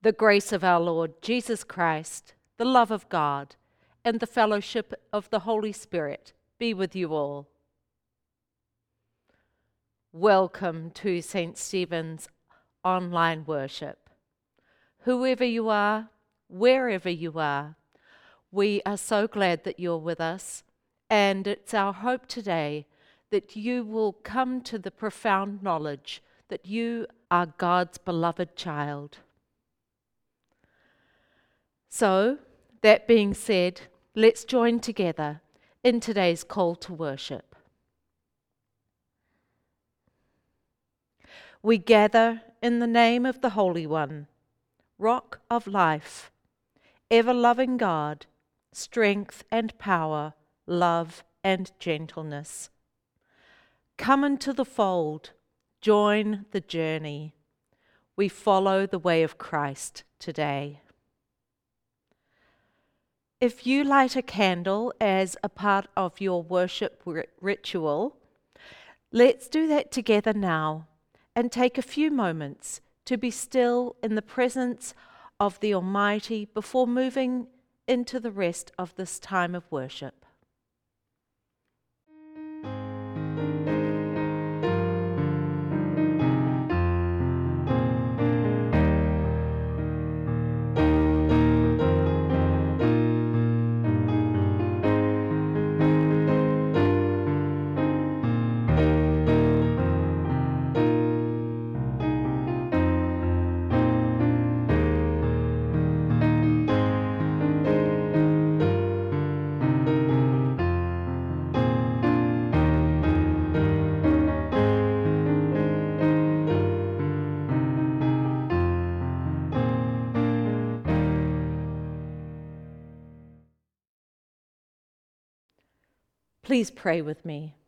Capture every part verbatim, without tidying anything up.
The grace of our Lord Jesus Christ, the love of God, and the fellowship of the Holy Spirit be with you all. Welcome to Saint Stephen's online worship. Whoever you are, wherever you are, we are so glad that you're with us, and it's our hope today that you will come to the profound knowledge that you are God's beloved child. So, that being said, let's join together in today's call to worship. We gather in the name of the Holy One, Rock of Life, ever-loving God, strength and power, love and gentleness. Come into the fold, join the journey. We follow the way of Christ today. If you light a candle as a part of your worship ritual, let's do that together now and take a few moments to be still in the presence of the Almighty before moving into the rest of this time of worship. Please pray with me.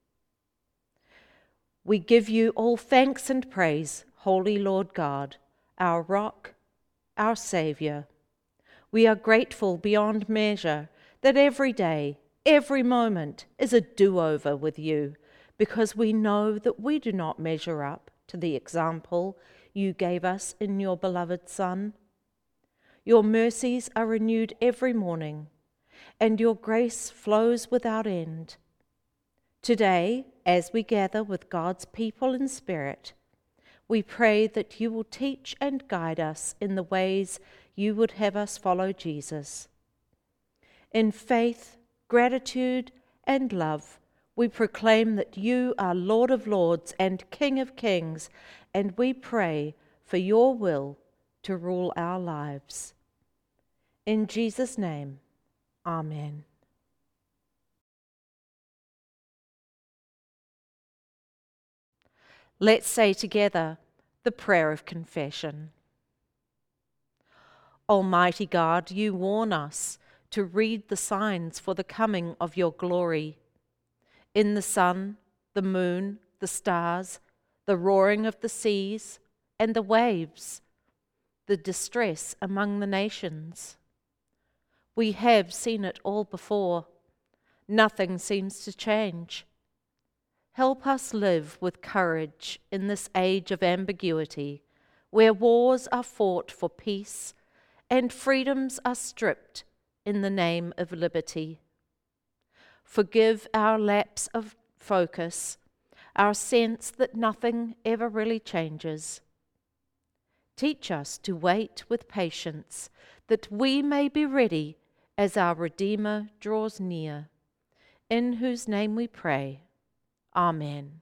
We give you all thanks and praise, Holy Lord God, our rock, our Saviour. We are grateful beyond measure that every day, every moment is a do-over with you, because we know that we do not measure up to the example you gave us in your beloved Son. Your mercies are renewed every morning, and your grace flows without end. Today, as we gather with God's people in spirit, we pray that you will teach and guide us in the ways you would have us follow Jesus. In faith, gratitude, and love, we proclaim that you are Lord of Lords and King of Kings, and we pray for your will to rule our lives. In Jesus' name, Amen. Let's say together the prayer of confession. Almighty God, you warn us to read the signs for the coming of your glory. In the sun, the moon, the stars, the roaring of the seas and the waves, the distress among the nations. We have seen it all before. Nothing seems to change. Help us live with courage in this age of ambiguity, where wars are fought for peace and freedoms are stripped in the name of liberty. Forgive our lapse of focus, our sense that nothing ever really changes. Teach us to wait with patience, that we may be ready as our Redeemer draws near, in whose name we pray. Amen.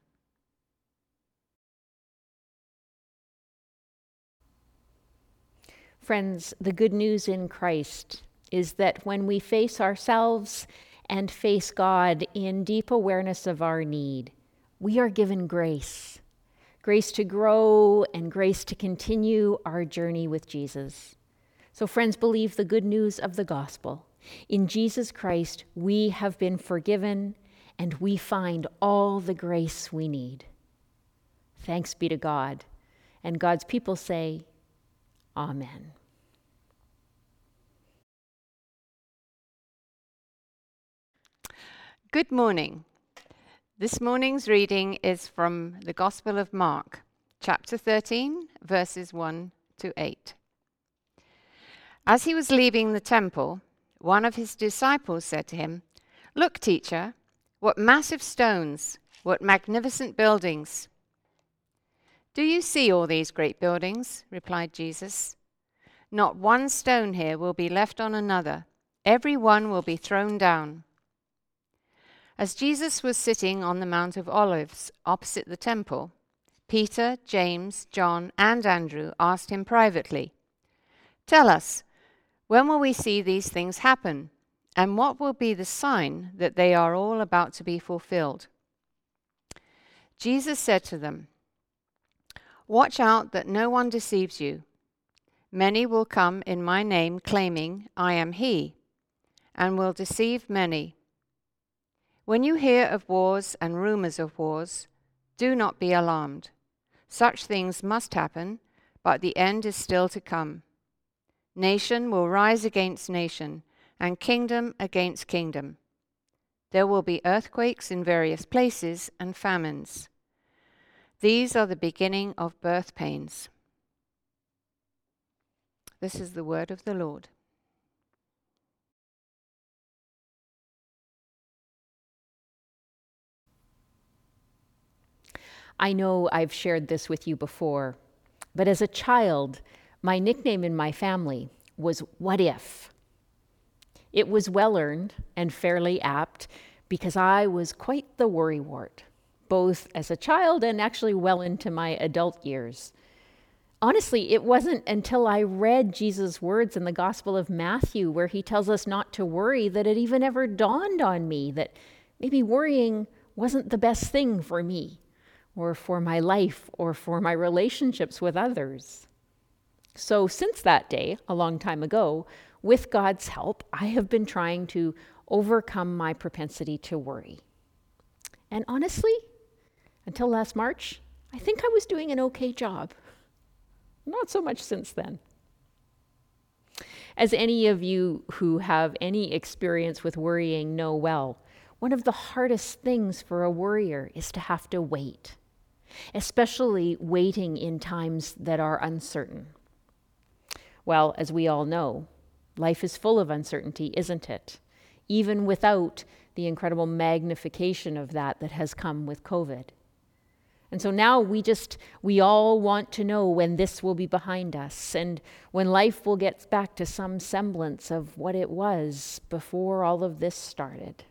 Friends, the good news in Christ is that when we face ourselves and face God in deep awareness of our need, we are given grace. Grace to grow and grace to continue our journey with Jesus. So friends, believe the good news of the gospel. In Jesus Christ, we have been forgiven and we find all the grace we need. Thanks be to God. And God's people say, Amen. Good morning. This morning's reading is from the Gospel of Mark, chapter thirteen, verses one to eight. As he was leaving the temple, one of his disciples said to him, "Look, teacher, what massive stones, what magnificent buildings." "Do you see all these great buildings?" replied Jesus. "Not one stone here will be left on another. Every one will be thrown down." As Jesus was sitting on the Mount of Olives opposite the temple, Peter, James, John, and Andrew asked him privately, "Tell us, when will we see these things happen? And what will be the sign that they are all about to be fulfilled?" Jesus said to them, "Watch out that no one deceives you. Many will come in my name claiming, 'I am he,' and will deceive many. When you hear of wars and rumors of wars, do not be alarmed. Such things must happen, but the end is still to come. Nation will rise against nation, and kingdom against kingdom. There will be earthquakes in various places and famines. These are the beginning of birth pains." This is the word of the Lord. I know I've shared this with you before, but as a child, my nickname in my family was What If? It was well-earned and fairly apt because I was quite the worrywart, both as a child and actually well into my adult years. Honestly, it wasn't until I read Jesus' words in the Gospel of Matthew, where he tells us not to worry, that it even ever dawned on me that maybe worrying wasn't the best thing for me, or for my life, or for my relationships with others. So since that day, a long time ago, with God's help, I have been trying to overcome my propensity to worry. And honestly, until last March, I think I was doing an okay job. Not so much since then. As any of you who have any experience with worrying know well, one of the hardest things for a worrier is to have to wait, especially waiting in times that are uncertain. Well, as we all know, life is full of uncertainty, isn't it? Even without the incredible magnification of that that has come with COVID. And so now we just, we all want to know when this will be behind us and when life will get back to some semblance of what it was before all of this started.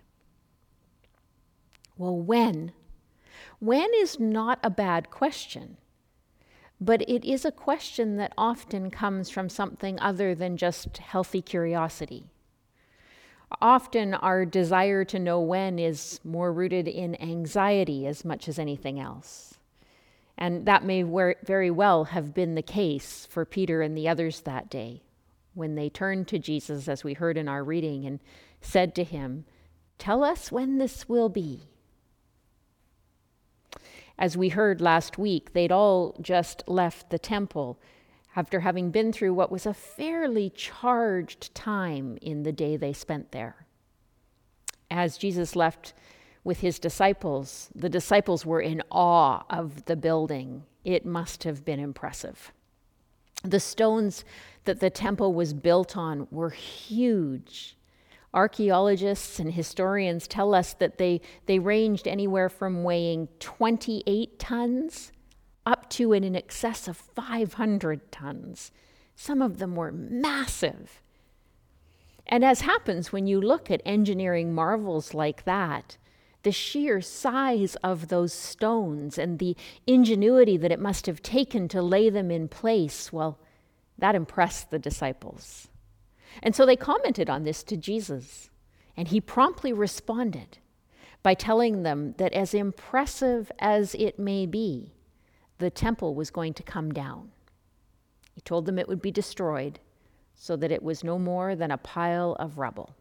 Well, when? When is not a bad question, but it is a question that often comes from something other than just healthy curiosity. Often our desire to know when is more rooted in anxiety as much as anything else. And that may very well have been the case for Peter and the others that day, when they turned to Jesus, as we heard in our reading, and said to him, "Tell us when this will be." As we heard last week, they'd all just left the temple after having been through what was a fairly charged time in the day they spent there. As Jesus left with his disciples, the disciples were in awe of the building. It must have been impressive. The stones that the temple was built on were huge. Archaeologists and historians tell us that they, they ranged anywhere from weighing twenty-eight tons up to in, in excess of five hundred tons. Some of them were massive. And as happens when you look at engineering marvels like that, the sheer size of those stones and the ingenuity that it must have taken to lay them in place, well, that impressed the disciples. And so they commented on this to Jesus, and he promptly responded by telling them that as impressive as it may be, the temple was going to come down. He told them it would be destroyed so that it was no more than a pile of rubble.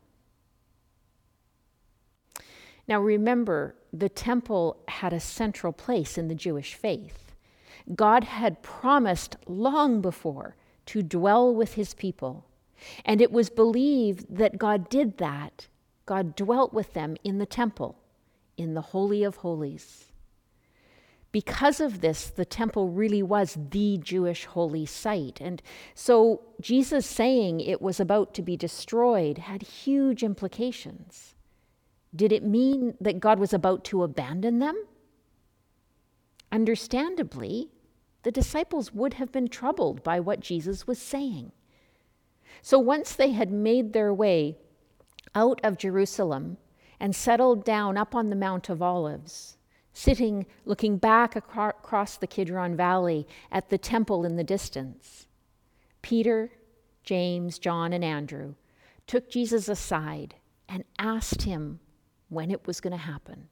Now remember, the temple had a central place in the Jewish faith. God had promised long before to dwell with his people, and it was believed that God did that. God dwelt with them in the temple, in the Holy of Holies. Because of this, the temple really was the Jewish holy site. And so Jesus saying it was about to be destroyed had huge implications. Did it mean that God was about to abandon them? Understandably, the disciples would have been troubled by what Jesus was saying. So once they had made their way out of Jerusalem and settled down up on the Mount of Olives, sitting, looking back across the Kidron Valley at the temple in the distance, Peter, James, John, and Andrew took Jesus aside and asked him when it was going to happen.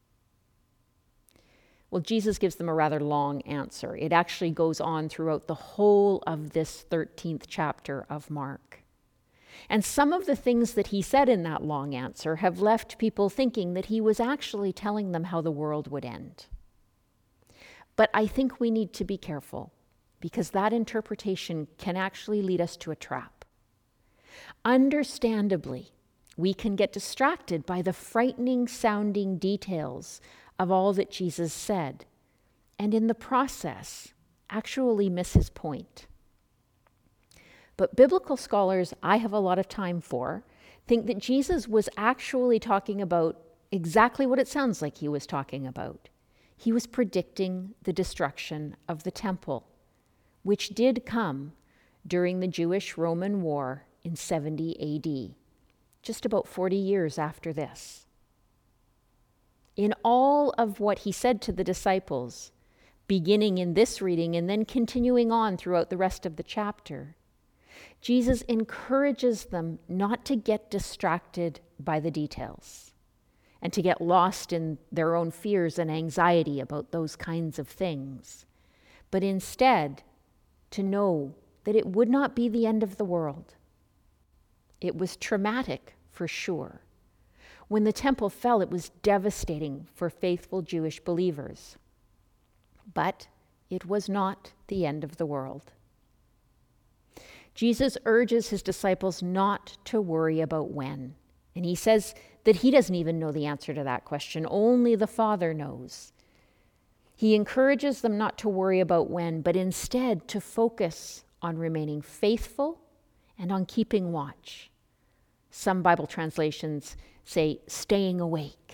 Well, Jesus gives them a rather long answer. It actually goes on throughout the whole of this thirteenth chapter of Mark. And some of the things that he said in that long answer have left people thinking that he was actually telling them how the world would end. But I think we need to be careful, because that interpretation can actually lead us to a trap. Understandably, we can get distracted by the frightening sounding details of all that Jesus said, and in the process, actually miss his point. But biblical scholars I have a lot of time for think that Jesus was actually talking about exactly what it sounds like he was talking about. He was predicting the destruction of the temple, which did come during the Jewish-Roman War in seventy A D, just about forty years after this. In all of what he said to the disciples, beginning in this reading and then continuing on throughout the rest of the chapter, Jesus encourages them not to get distracted by the details and to get lost in their own fears and anxiety about those kinds of things, but instead to know that it would not be the end of the world. It was traumatic, for sure. When the temple fell, it was devastating for faithful Jewish believers. But it was not the end of the world. Jesus urges his disciples not to worry about when. And he says that he doesn't even know the answer to that question. Only the Father knows. He encourages them not to worry about when, but instead to focus on remaining faithful and on keeping watch. Some Bible translations say staying awake.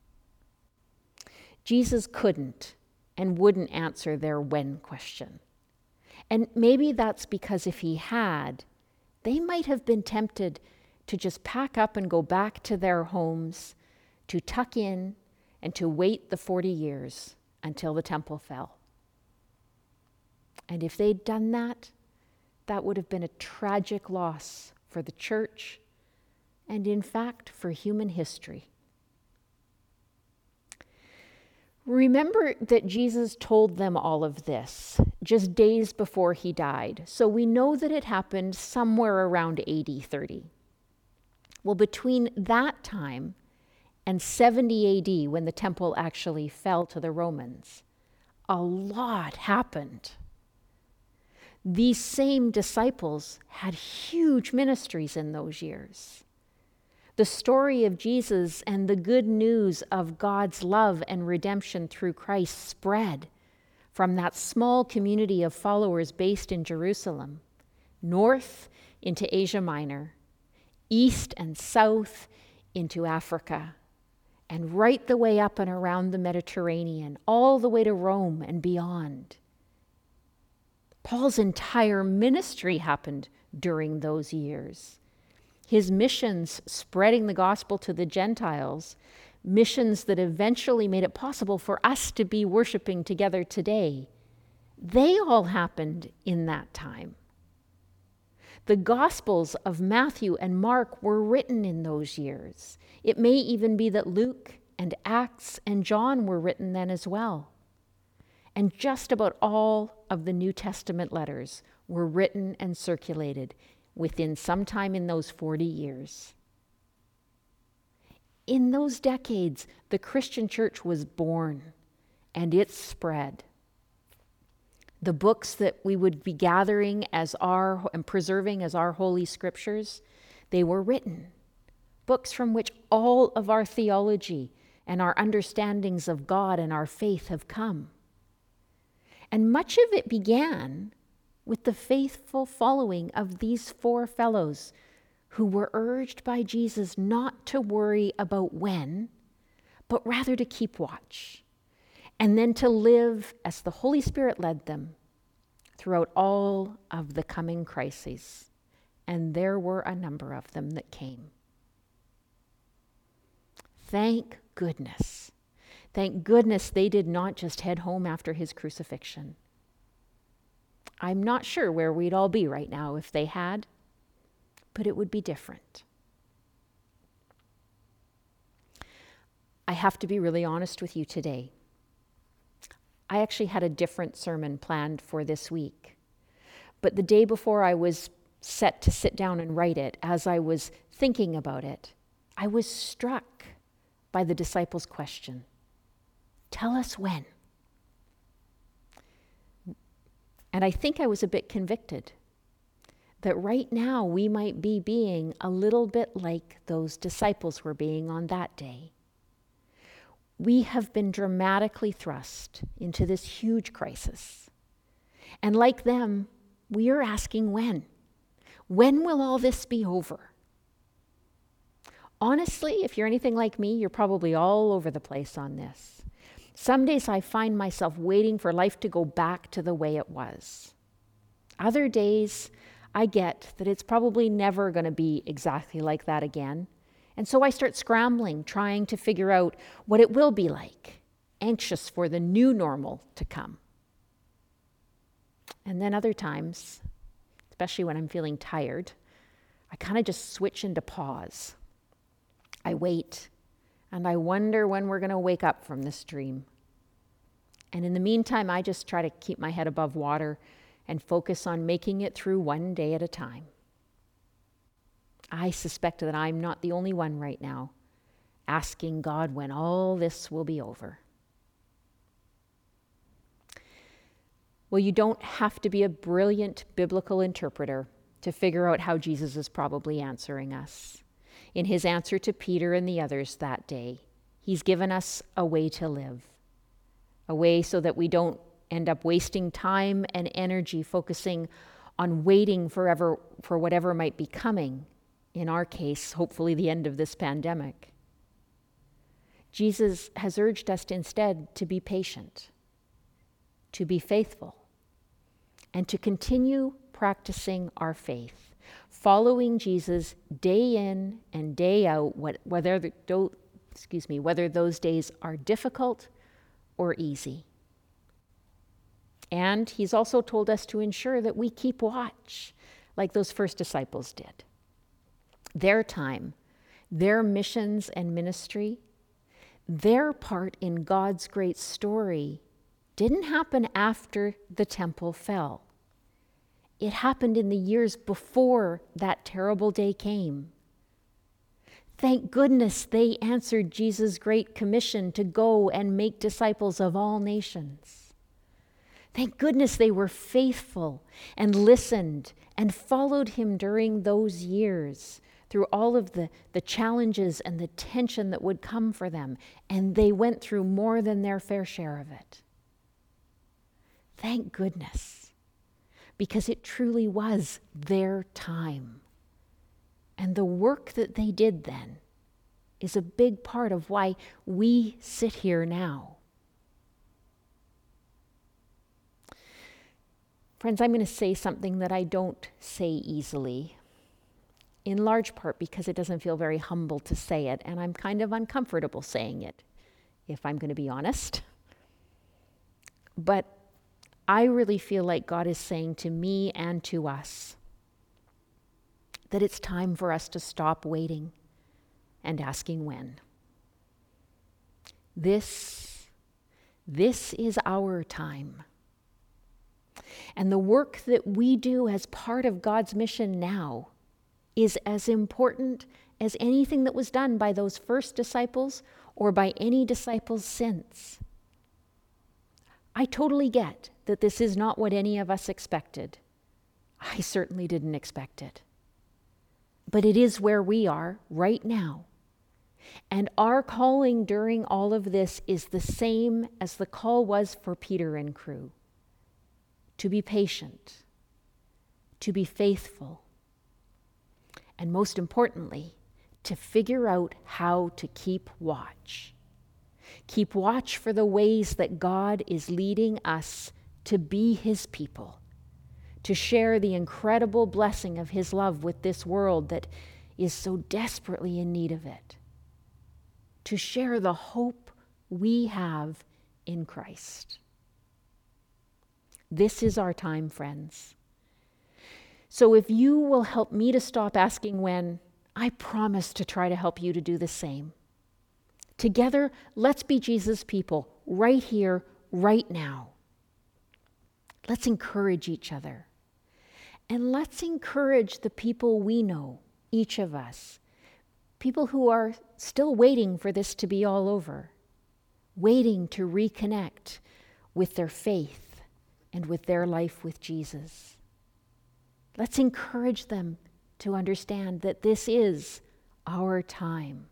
Jesus couldn't and wouldn't answer their when question. And maybe that's because if he had, they might have been tempted to just pack up and go back to their homes, to tuck in and to wait the forty years until the temple fell. And if they'd done that, that would have been a tragic loss for the church and, in fact, for human history. Remember that Jesus told them all of this just days before he died, so we know that it happened somewhere around A D thirty. Well, between that time and seventy A D, when the temple actually fell to the Romans, a lot happened. These same disciples had huge ministries in those years. The story of Jesus and the good news of God's love and redemption through Christ spread from that small community of followers based in Jerusalem, north into Asia Minor, east and south into Africa, and right the way up and around the Mediterranean, all the way to Rome and beyond. Paul's entire ministry happened during those years. His missions spreading the gospel to the Gentiles, missions that eventually made it possible for us to be worshiping together today, they all happened in that time. The Gospels of Matthew and Mark were written in those years. It may even be that Luke and Acts and John were written then as well. And just about all of the New Testament letters were written and circulated within some time in those forty years. In those decades, the Christian church was born and it spread. The books that we would be gathering as our and preserving as our holy scriptures, they were written. Books from which all of our theology and our understandings of God and our faith have come. And much of it began with the faithful following of these four fellows who were urged by Jesus not to worry about when, but rather to keep watch, and then to live as the Holy Spirit led them throughout all of the coming crises. And there were a number of them that came. Thank goodness. Thank goodness they did not just head home after his crucifixion. I'm not sure where we'd all be right now if they had, but it would be different. I have to be really honest with you today. I actually had a different sermon planned for this week, but the day before I was set to sit down and write it, as I was thinking about it, I was struck by the disciples' question, "Tell us when." And I think I was a bit convicted that right now we might be being a little bit like those disciples were being on that day. We have been dramatically thrust into this huge crisis. And like them, we are asking when. When will all this be over? Honestly, if you're anything like me, you're probably all over the place on this. Some days I find myself waiting for life to go back to the way it was. Other days, I get that it's probably never going to be exactly like that again. And so I start scrambling, trying to figure out what it will be like, anxious for the new normal to come. And then other times, especially when I'm feeling tired, I kind of just switch into pause. I wait, and I wonder when we're going to wake up from this dream. And in the meantime, I just try to keep my head above water and focus on making it through one day at a time. I suspect that I'm not the only one right now asking God when all this will be over. Well, you don't have to be a brilliant biblical interpreter to figure out how Jesus is probably answering us. In his answer to Peter and the others that day, he's given us a way to live, a way so that we don't end up wasting time and energy focusing on waiting forever for whatever might be coming. In our case, hopefully the end of this pandemic. Jesus has urged us instead to be patient, to be faithful, and to continue practicing our faith, following Jesus day in and day out, whether the, excuse me, whether those days are difficult or easy. And he's also told us to ensure that we keep watch, like those first disciples did. Their time, their missions and ministry, their part in God's great story didn't happen after the temple fell. It happened in the years before that terrible day came. Thank goodness they answered Jesus' great commission to go and make disciples of all nations. Thank goodness they were faithful and listened and followed him during those years, through all of the, the challenges and the tension that would come for them. And they went through more than their fair share of it. Thank goodness, because it truly was their time. And the work that they did then is a big part of why we sit here now. Friends, I'm going to say something that I don't say easily, in large part because it doesn't feel very humble to say it, and I'm kind of uncomfortable saying it, if I'm going to be honest. But I really feel like God is saying to me and to us that it's time for us to stop waiting and asking when. This, this is our time. And the work that we do as part of God's mission now is as important as anything that was done by those first disciples or by any disciples since. I totally get that this is not what any of us expected. I certainly didn't expect it. But it is where we are right now. And our calling during all of this is the same as the call was for Peter and crew. to be patient, to be faithful, and most importantly, to figure out how to keep watch. Keep watch for the ways that God is leading us to be His people, to share the incredible blessing of His love with this world that is so desperately in need of it, to share the hope we have in Christ. This is our time, friends. So if you will help me to stop asking when, I promise to try to help you to do the same. Together, let's be Jesus' people right here, right now. Let's encourage each other. And let's encourage the people we know, each of us, people who are still waiting for this to be all over, waiting to reconnect with their faith and with their life with Jesus. Let's encourage them to understand that this is our time.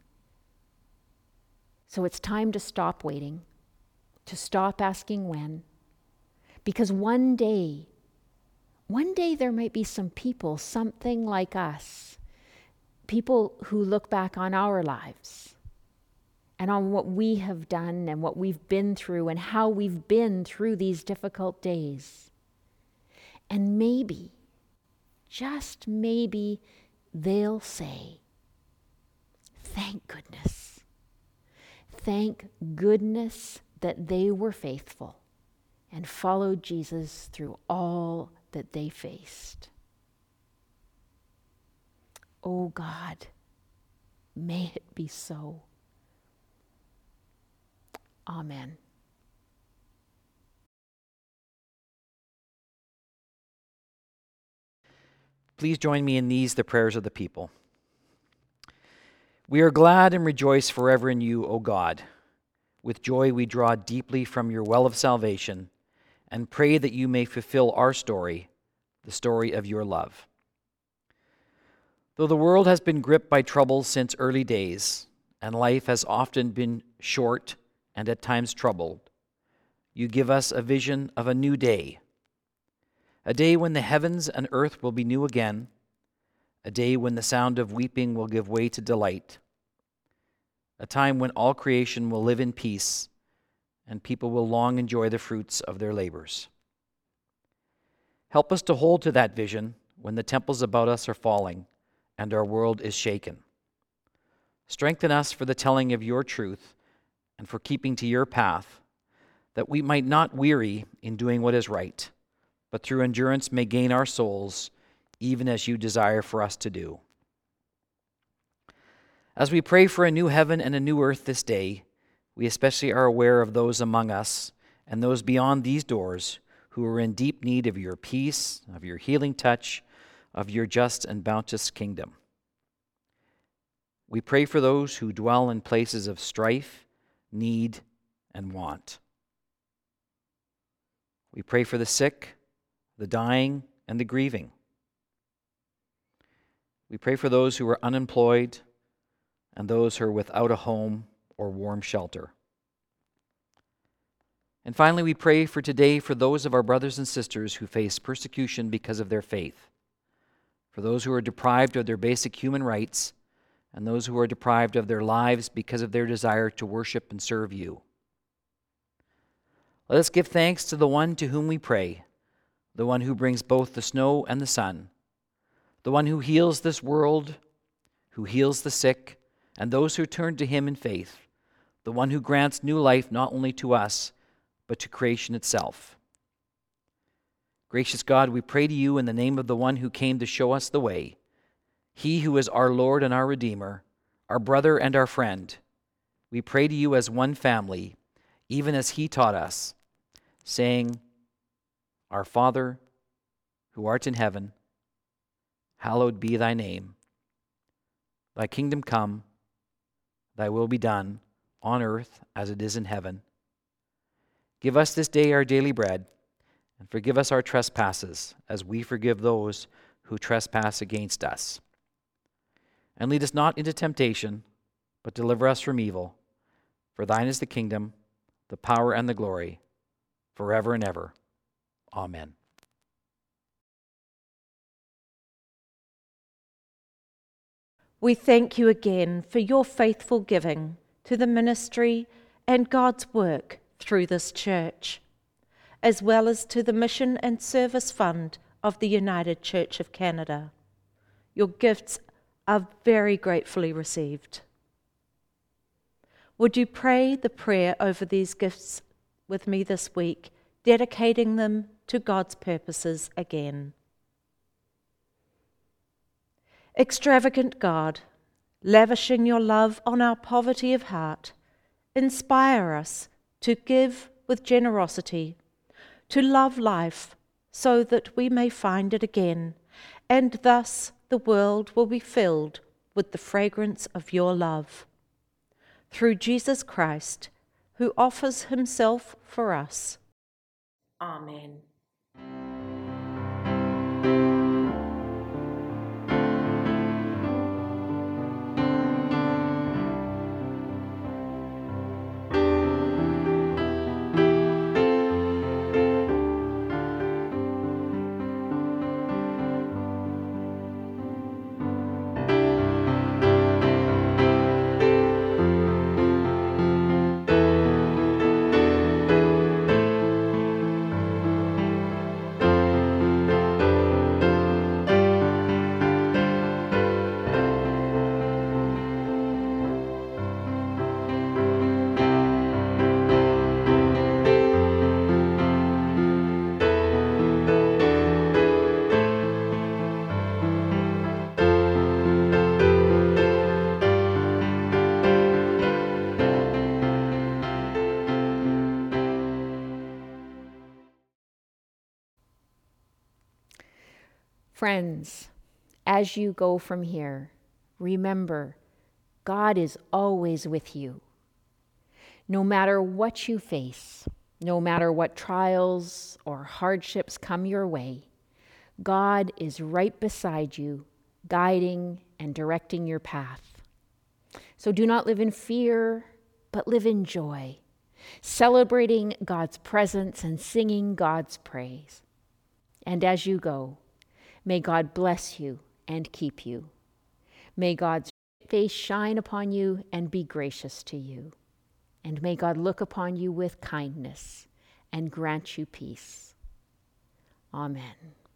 So it's time to stop waiting, to stop asking when, because one day, one day there might be some people, something like us, people who look back on our lives and on what we have done and what we've been through and how we've been through these difficult days. And maybe, just maybe, they'll say, thank goodness. Thank goodness that they were faithful and followed Jesus through all that they faced. Oh God, may it be so. Amen. Please join me in these, the prayers of the people. We are glad and rejoice forever in you, O God. With joy we draw deeply from your well of salvation and pray that you may fulfill our story, the story of your love. Though the world has been gripped by troubles since early days, and life has often been short and at times troubled, you give us a vision of a new day, a day when the heavens and earth will be new again, a day when the sound of weeping will give way to delight, a time when all creation will live in peace and people will long enjoy the fruits of their labors. Help us to hold to that vision when the temples about us are falling and our world is shaken. Strengthen us for the telling of your truth and for keeping to your path, that we might not weary in doing what is right, but through endurance may gain our souls, even as you desire for us to do. As we pray for a new heaven and a new earth this day, we especially are aware of those among us and those beyond these doors who are in deep need of your peace, of your healing touch, of your just and bounteous kingdom. We pray for those who dwell in places of strife, need, and want. We pray for the sick, the dying, and the grieving. We pray for those who are unemployed and those who are without a home or warm shelter. And finally, we pray for today for those of our brothers and sisters who face persecution because of their faith, for those who are deprived of their basic human rights, and those who are deprived of their lives because of their desire to worship and serve you. Let us give thanks to the one to whom we pray, the one who brings both the snow and the sun, the one who heals this world, who heals the sick, and those who turn to him in faith, the one who grants new life not only to us, but to creation itself. Gracious God, we pray to you in the name of the one who came to show us the way, he who is our Lord and our Redeemer, our brother and our friend. We pray to you as one family, even as he taught us, saying, Our Father, who art in heaven, hallowed be thy name. Thy kingdom come, thy will be done, on earth as it is in heaven. Give us this day our daily bread, and forgive us our trespasses, as we forgive those who trespass against us. And lead us not into temptation, but deliver us from evil. For thine is the kingdom, the power, and the glory, forever and ever. Amen. We thank you again for your faithful giving to the ministry and God's work through this church, as well as to the Mission and Service Fund of the United Church of Canada. Your gifts are very gratefully received. Would you pray the prayer over these gifts with me this week, dedicating them to God's purposes again? Extravagant God, lavishing your love on our poverty of heart, inspire us to give with generosity, to love life so that we may find it again, and thus the world will be filled with the fragrance of your love. Through Jesus Christ, who offers himself for us. Amen. Friends, as you go from here, remember, God is always with you. No matter what you face, no matter what trials or hardships come your way, God is right beside you, guiding and directing your path. So do not live in fear, but live in joy, celebrating God's presence and singing God's praise. And as you go, may God bless you and keep you. May God's face shine upon you and be gracious to you. And may God look upon you with kindness and grant you peace. Amen.